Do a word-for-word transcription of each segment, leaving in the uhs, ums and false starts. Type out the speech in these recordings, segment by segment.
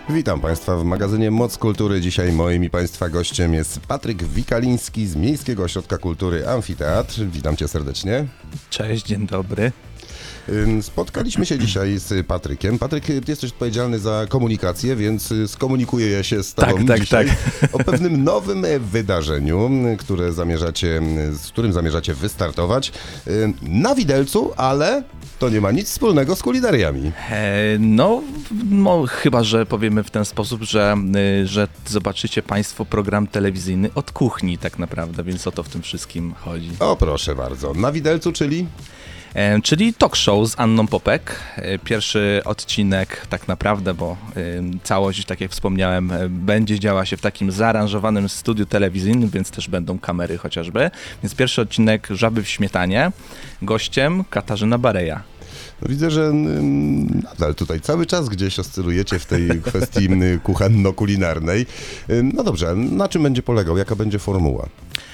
Witam Państwa w magazynie Moc Kultury. Dzisiaj moim i Państwa gościem jest Patryk Wikaliński z Miejskiego Ośrodka Kultury Amfiteatr. Witam Cię serdecznie. Cześć, dzień dobry. Spotkaliśmy się dzisiaj z Patrykiem. Patryk, Ty jesteś odpowiedzialny za komunikację, więc skomunikuję się z Tobą tak, tak, dzisiaj tak. o pewnym nowym wydarzeniu, które zamierzacie, z którym zamierzacie wystartować na widelcu, ale to nie ma nic wspólnego z kulinariami. E, no, no, chyba że powiemy w ten sposób, że, że zobaczycie Państwo program telewizyjny od kuchni tak naprawdę, więc o to w tym wszystkim chodzi. O, proszę bardzo. Na widelcu, czyli... E, czyli talk show z Anną Popek. E, pierwszy odcinek tak naprawdę, bo e, całość, tak jak wspomniałem, e, będzie działa się w takim zaaranżowanym studiu telewizyjnym, więc też będą kamery chociażby. Więc pierwszy odcinek Żaby w śmietanie. Gościem Katarzyna Bareja. No widzę, że nadal tutaj cały czas gdzieś oscylujecie w tej kwestii kuchenno-kulinarnej. No dobrze, na czym będzie polegał? Jaka będzie formuła?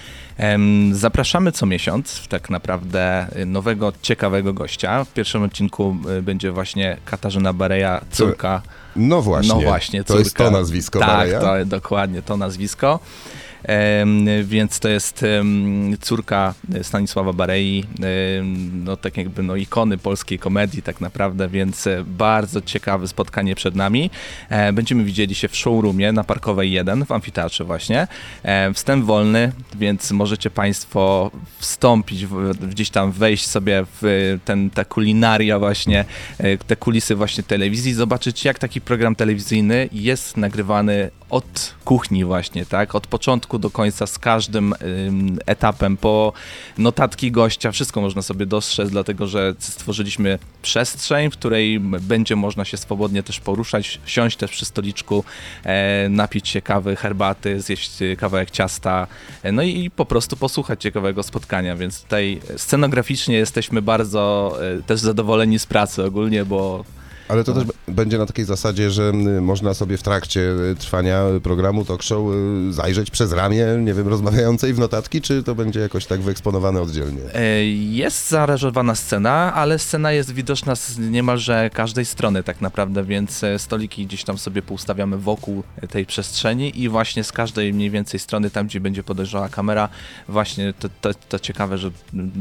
Zapraszamy co miesiąc tak naprawdę nowego, ciekawego gościa. W pierwszym odcinku będzie właśnie Katarzyna Bareja, córka. No właśnie, no właśnie to córka. jest to nazwisko tak, Bareja? Tak, dokładnie to nazwisko. Um, więc to jest um, córka Stanisława Barei, um, no tak jakby no ikony polskiej komedii tak naprawdę, więc bardzo ciekawe spotkanie przed nami. E, będziemy widzieli się w showroomie na Parkowej jeden w amfiteatrze właśnie. E, wstęp wolny, więc możecie Państwo wstąpić, w, gdzieś tam wejść sobie w ten, ta kulinaria właśnie, te kulisy właśnie telewizji, zobaczyć jak taki program telewizyjny jest nagrywany od kuchni właśnie, tak, od początku do końca, z każdym ym, etapem, po notatki gościa, wszystko można sobie dostrzec, dlatego że stworzyliśmy przestrzeń, w której będzie można się swobodnie też poruszać, siąść też przy stoliczku, e, napić się kawy, herbaty, zjeść kawałek ciasta, e, no i, i po prostu posłuchać ciekawego spotkania, więc tutaj scenograficznie jesteśmy bardzo e, też zadowoleni z pracy ogólnie, bo Ale to też będzie na takiej zasadzie, że można sobie w trakcie trwania programu talk show zajrzeć przez ramię, nie wiem, rozmawiającej w notatki, czy to będzie jakoś tak wyeksponowane oddzielnie? Jest zaaranżowana scena, ale scena jest widoczna z niemalże każdej strony tak naprawdę, więc stoliki gdzieś tam sobie poustawiamy wokół tej przestrzeni i właśnie z każdej mniej więcej strony, tam gdzie będzie podejrzała kamera, właśnie to, to, to ciekawe, że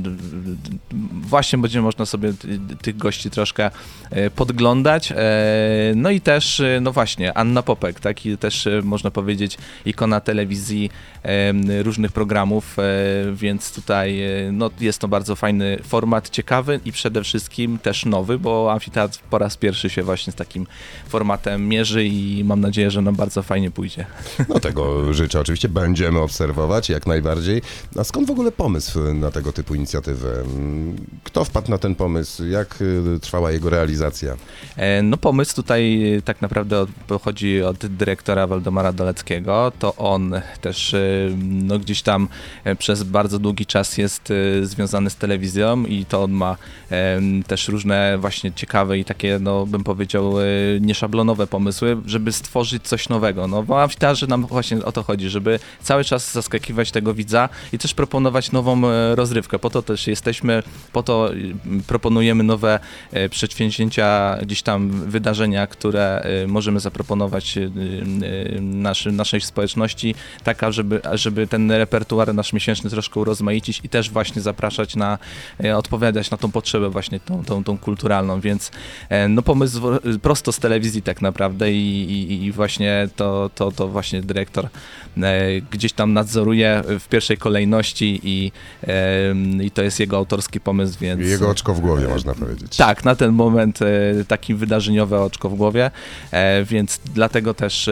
właśnie będzie można sobie tych gości troszkę podglądać. No i też, no właśnie, Anna Popek, tak, i też można powiedzieć ikona telewizji, różnych programów, więc tutaj no, jest to bardzo fajny format, ciekawy i przede wszystkim też nowy, bo Amfiteatr po raz pierwszy się właśnie z takim formatem mierzy i mam nadzieję, że nam bardzo fajnie pójdzie. No tego życzę, oczywiście będziemy obserwować jak najbardziej. A skąd w ogóle pomysł na tego typu inicjatywę? Kto wpadł na ten pomysł? Jak trwała jego realizacja? No pomysł tutaj tak naprawdę pochodzi od dyrektora Waldemara Doleckiego. To on też no, gdzieś tam przez bardzo długi czas jest związany z telewizją i to on ma też różne właśnie ciekawe i takie, no bym powiedział, nieszablonowe pomysły, żeby stworzyć coś nowego. No bo w Amfiteatrze nam właśnie o to chodzi, żeby cały czas zaskakiwać tego widza i też proponować nową rozrywkę. Po to też jesteśmy, po to proponujemy nowe przedsięwzięcia, gdzieś tam wydarzenia, które możemy zaproponować naszym, naszej społeczności, taka, żeby, żeby ten repertuar nasz miesięczny troszkę urozmaicić i też właśnie zapraszać na, odpowiadać na tą potrzebę właśnie tą, tą, tą kulturalną, więc no pomysł prosto z telewizji tak naprawdę i, i, i właśnie to, to, to właśnie dyrektor gdzieś tam nadzoruje w pierwszej kolejności i, i to jest jego autorski pomysł, więc... Jego oczko w głowie, można powiedzieć. Tak, na ten moment taki wydarzeniowe oczko w głowie, więc dlatego też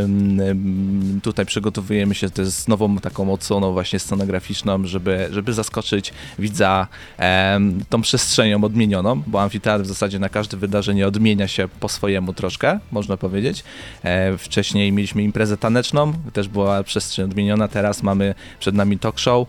tutaj przygotowujemy się z nową taką odsłoną właśnie scenograficzną, żeby, żeby zaskoczyć widza tą przestrzenią odmienioną, bo Amfiteatr w zasadzie na każde wydarzenie odmienia się po swojemu troszkę, można powiedzieć. Wcześniej mieliśmy imprezę taneczną, też była przestrzeń odmieniona, teraz mamy przed nami talk show,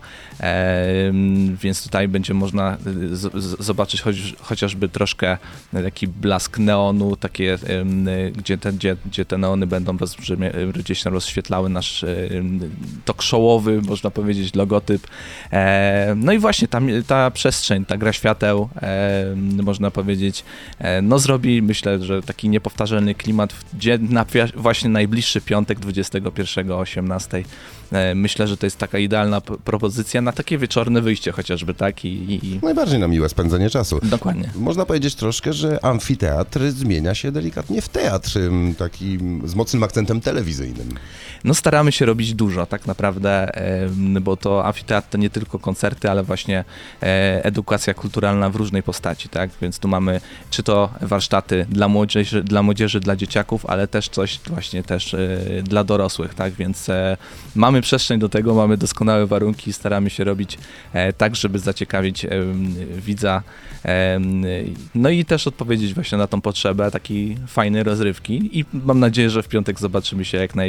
więc tutaj będzie można z- z- zobaczyć choć, chociażby troszkę taki blask blask neonu, takie, ym, gdzie, te, gdzie, gdzie te neony będą rozbrzmie, gdzieś tam rozświetlały nasz ym, talk showowy, można powiedzieć, logotyp. E, no i właśnie ta, ta przestrzeń, ta gra świateł, e, można powiedzieć, e, no zrobi, myślę, że taki niepowtarzalny klimat, gdzie na właśnie najbliższy piątek, dwudziestego pierwszego o osiemnastej. E, myślę, że to jest taka idealna p- propozycja na takie wieczorne wyjście chociażby, tak? I, i, i... Najbardziej na miłe spędzenie czasu. Dokładnie. Można powiedzieć troszkę, że amfiteatr zmienia się delikatnie w teatr, ym, taki z mocnym akcentem telewizyjnym. No staramy się robić dużo tak naprawdę, e, bo to amfiteatr to nie tylko koncerty, ale właśnie e, edukacja kulturalna w różnej postaci, tak? Więc tu mamy czy to warsztaty dla młodzieży, dla młodzieży, dla dzieciaków, ale też coś właśnie też e, dla dorosłych, tak? Więc e, mamy przestrzeń do tego, mamy doskonałe warunki, staramy się robić e, tak, żeby zaciekawić e, widza, e, no i też odpowiedzieć właśnie na tą potrzebę takiej fajnej rozrywki i mam nadzieję, że w piątek zobaczymy się jak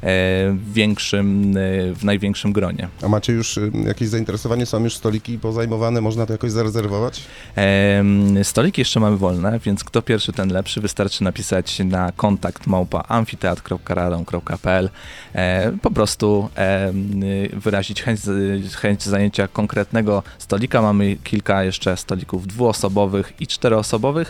największym, w największym gronie. A macie już y, jakieś zainteresowanie? Są już stoliki pozajmowane? Można to jakoś zarezerwować? E, stoliki jeszcze mamy wolne, więc kto pierwszy, ten lepszy. Wystarczy napisać na kontakt małpa amfiteatr kropka radom kropka p l. E, po prostu e, wyrazić chęć, chęć zajęcia konkretnego stolika. Mamy kilka jeszcze stolików dwuosobowych i czteroosobowych.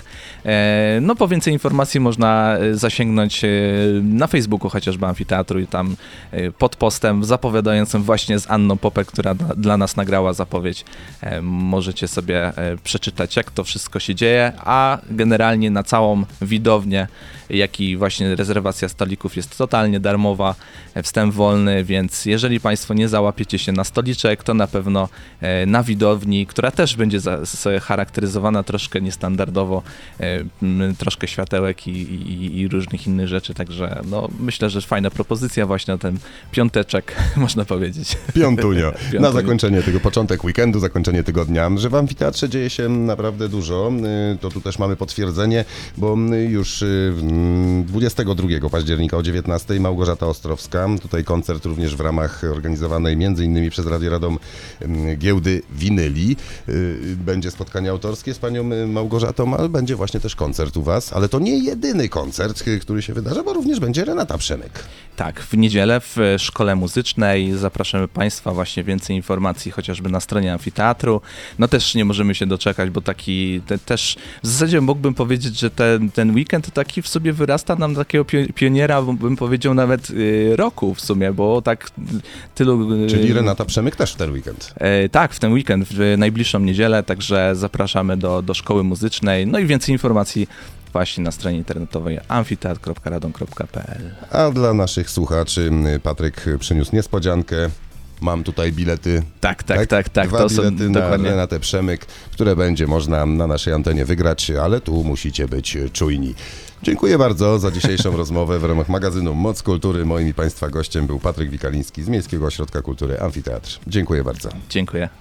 E, no po więcej informacji można zasięgnąć na Facebooku chociażby amfiteatru i tam pod postem zapowiadającym właśnie z Anną Popek, która dla, dla nas nagrała zapowiedź. E, możecie sobie e, przeczytać, jak to wszystko się dzieje, a generalnie na całą widownię, jak i właśnie rezerwacja stolików jest totalnie darmowa, e, wstęp wolny, więc jeżeli Państwo nie załapiecie się na stoliczek, to na pewno e, na widowni, która też będzie za, sobie charakteryzowana troszkę niestandardowo, e, m, troszkę światełek i, i, i różnych innych rzeczy, także no, myślę, że fajna propozycja właśnie na ten piąteczek, można powiedzieć. Piątunio. Piątunio. Na zakończenie tego, początek weekendu, zakończenie tygodnia, że w amfiteatrze dzieje się naprawdę dużo. Y, To tu też mamy potwierdzenie, bo y, już y, dwudziestego drugiego października o dziewiętnastej Małgorzata Ostrowska, tutaj koncert również w ramach organizowanej między innymi przez Radio Radom y, giełdy winyli. Y, Będzie spotkanie autorskie z panią y, Małgorzatą, ale będzie właśnie też koncert u was, ale to nie jedyny koncert, y, który się wydarza, bo również będzie Renata Przemyk. Tak, w niedzielę w Szkole Muzycznej zapraszamy Państwa, właśnie więcej informacji chociażby na stronie amfiteatru. No też nie możemy się doczekać, bo taki te, też w zasadzie mógłbym powiedzieć, że ten, ten weekend to taki w sobie wyrasta nam na takiego pio- pioniera, bym powiedział nawet y, roku w sumie, bo tak tylu... Y, Czyli Renata Przemyk też w ten weekend. y, tak, w ten weekend, w najbliższą niedzielę, także zapraszamy do, do Szkoły Muzycznej. No i więcej informacji właśnie na stronie internetowej amfiteatr kropka radom kropka p l. A dla naszych słuchaczy Patryk przyniósł niespodziankę. Mam tutaj bilety. Tak, tak, tak, tak. Dwa To są bilety na dokładnie. Renatę Przemyk, które będzie można na naszej antenie wygrać, ale tu musicie być czujni. Dziękuję bardzo za dzisiejszą rozmowę w ramach magazynu Moc Kultury. Moim i Państwa gościem był Patryk Wikaliński z Miejskiego Ośrodka Kultury Amfiteatr. Dziękuję bardzo. Dziękuję.